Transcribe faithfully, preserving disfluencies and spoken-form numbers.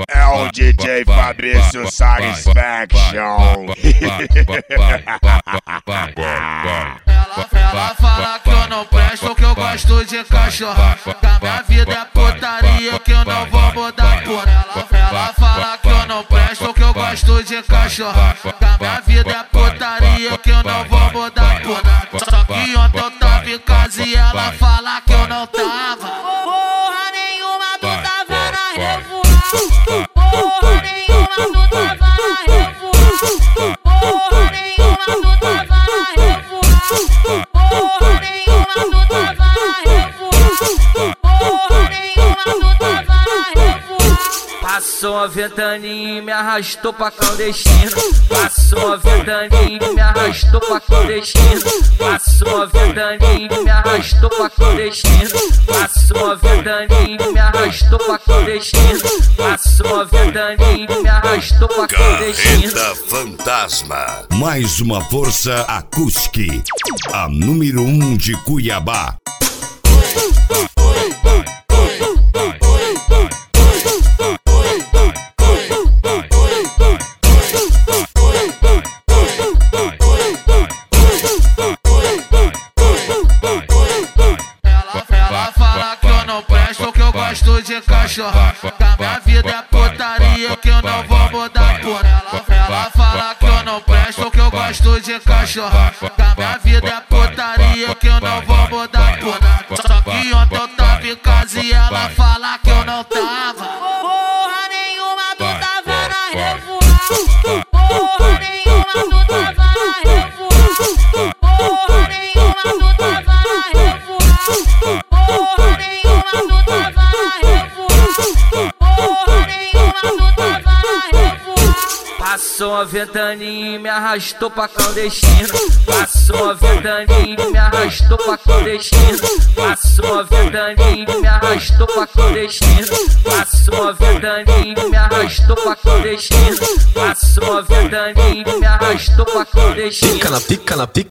É o D J Fabrício Satisfaction. Ela, ela fala que eu não presto, que eu gosto de cachorro. Que a minha vida é putaria, que eu não vou mudar por ela. Ela fala que eu não presto, que eu gosto de cachorro. Que a minha vida é putaria, que eu não vou mudar por nada. Só que ontem eu tava em casa e ela fala que eu não tava. Porra nenhuma, tu tava na revoada. Porra nenhuma, tu tava na revoada. Porra nenhuma, tu tava na revoada. Porra nenhuma, tu tava na revoada. Porra nenhuma, tu tava na revoada. Passou a ventaninha e me arrastou pra clandestino. Passou a ventaninha e me arrastou pra clandestino. Passou a ventaninha e me arrastou pra clandestino. Passou a ventaninha e me arrastou pra clandestino. Passou a ventaninha e me arrastou pra clandestino. Carreta Fantasma. Mais uma força acústica. A número um de Cuiabá. Ela fala que eu não presto, que eu gosto de cachorro. Que a minha vida é putaria, que eu não vou mudar por ela. Ela fala que eu não presto, que eu gosto de cachorro. Que a minha vida é putaria, que eu não vou mudar por nada. Só que ontem eu tava em casa e ela fala que eu não tava. Porra nenhuma, tu tava na revoada. Porra nenhuma, tu tava na revoada. Porra nenhuma, tu tava na revoada. Porra nenhuma, tu tava na revoada. Porra nenhuma, tu tava na revoada. Passou a ventaninha e me arrastou pra clandestino. Passou a ventaninha e me arrastou pra clandestino. Passou a ventaninha e me arrastou pra clandestino. Passou a ventaninha e me arrastou pra clandestino. Passou a ventaninha e me arrastou pra clandestino. Pica na pica na pica.